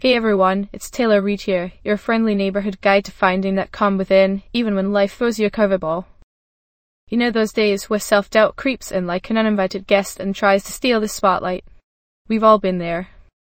Hey everyone, it's Taylor Reid here, your friendly neighborhood guide to finding that calm within, even when life throws you a curveball. You know those days where self-doubt creeps in like an uninvited guest and tries to steal the spotlight? We've all been there.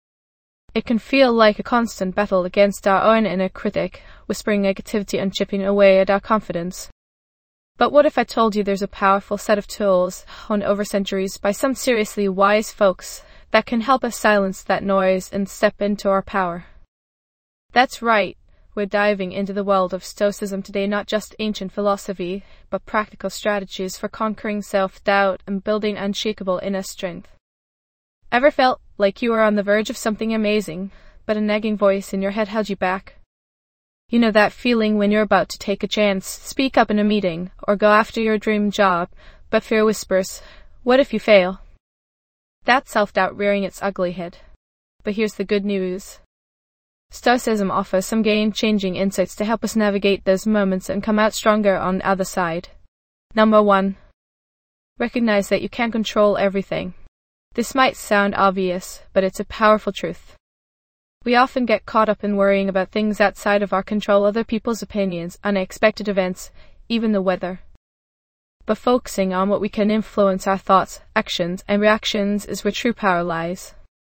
It can feel like a constant battle against our own inner critic, whispering negativity and chipping away at our confidence. But what if I told you there's a powerful set of tools, honed over centuries by some seriously wise folks, that can help us silence that noise and step into our power? That's right, we're diving into the world of Stoicism today, not just ancient philosophy, but practical strategies for conquering self-doubt and building unshakable inner strength. Ever felt like you were on the verge of something amazing, but a nagging voice in your head held you back? You know that feeling when you're about to take a chance, speak up in a meeting, or go after your dream job, but fear whispers, what if you fail? That's self-doubt rearing its ugly head. But here's the good news. Stoicism offers some game-changing insights to help us navigate those moments and come out stronger on the other side. Number 1. Recognize that you can't control everything. This might sound obvious, but it's a powerful truth. We often get caught up in worrying about things outside of our control, other people's opinions, unexpected events, even the weather. But focusing on what we can influence, our thoughts, actions, and reactions, is where true power lies.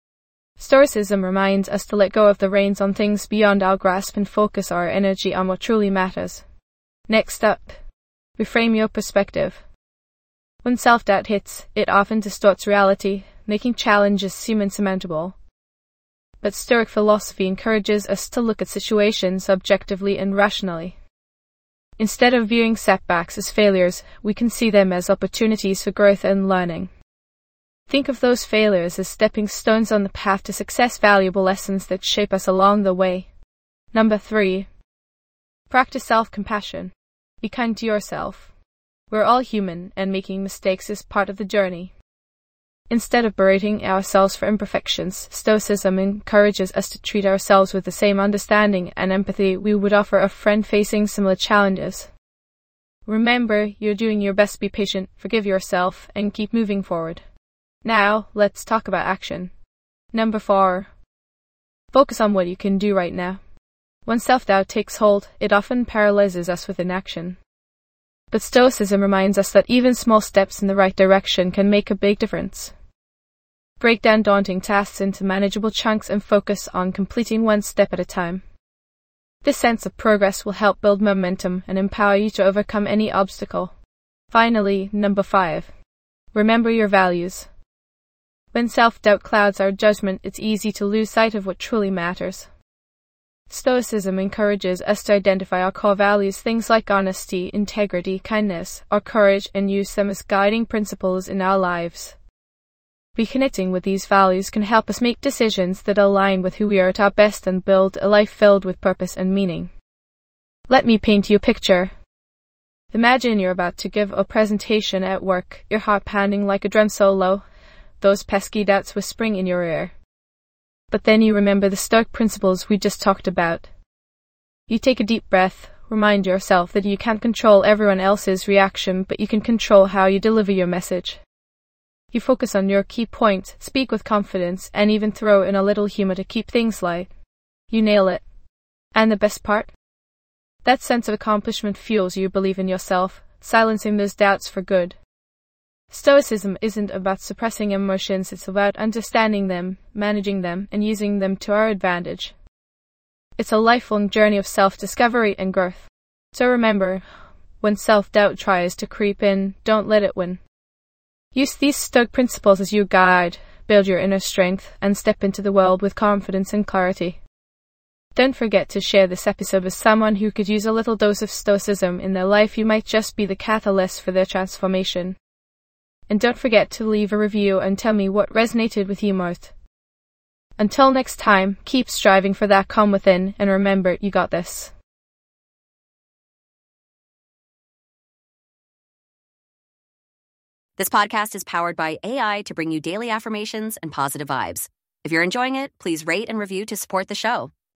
Stoicism reminds us to let go of the reins on things beyond our grasp and focus our energy on what truly matters. Next up, reframe your perspective. When self-doubt hits, it often distorts reality, making challenges seem insurmountable. But Stoic philosophy encourages us to look at situations objectively and rationally. Instead of viewing setbacks as failures, we can see them as opportunities for growth and learning. Think of those failures as stepping stones on the path to success, valuable lessons that shape us along the way. Number 3. Practice self-compassion. Be kind to yourself. We're all human, and making mistakes is part of the journey. Instead of berating ourselves for imperfections, Stoicism encourages us to treat ourselves with the same understanding and empathy we would offer a friend facing similar challenges. Remember, you're doing your best. Be patient, forgive yourself, and keep moving forward. Now, let's talk about action. Number 4. Focus on what you can do right now. When self-doubt takes hold, it often paralyzes us with inaction. But Stoicism reminds us that even small steps in the right direction can make a big difference. Break down daunting tasks into manageable chunks and focus on completing one step at a time. This sense of progress will help build momentum and empower you to overcome any obstacle. Finally, number 5. Remember your values. When self-doubt clouds our judgment, it's easy to lose sight of what truly matters. Stoicism encourages us to identify our core values, things like honesty, integrity, kindness, or courage, and use them as guiding principles in our lives. Reconnecting with these values can help us make decisions that align with who we are at our best and build a life filled with purpose and meaning. Let me paint you a picture. Imagine you're about to give a presentation at work, your heart pounding like a drum solo, those pesky doubts whispering in your ear. But then you remember the Stoic principles we just talked about. You take a deep breath, remind yourself that you can't control everyone else's reaction, but you can control how you deliver your message. You focus on your key point, speak with confidence, and even throw in a little humor to keep things light. You nail it. And the best part? That sense of accomplishment fuels you believe in yourself, silencing those doubts for good. Stoicism isn't about suppressing emotions, it's about understanding them, managing them, and using them to our advantage. It's a lifelong journey of self-discovery and growth. So remember, when self-doubt tries to creep in, don't let it win. Use these Stoic principles as your guide, build your inner strength, and step into the world with confidence and clarity. Don't forget to share this episode with someone who could use a little dose of Stoicism in their life. You might just be the catalyst for their transformation. And don't forget to leave a review and tell me what resonated with you most. Until next time, keep striving for that calm within, and remember, you got this. This podcast is powered by AI to bring you daily affirmations and positive vibes. If you're enjoying it, please rate and review to support the show.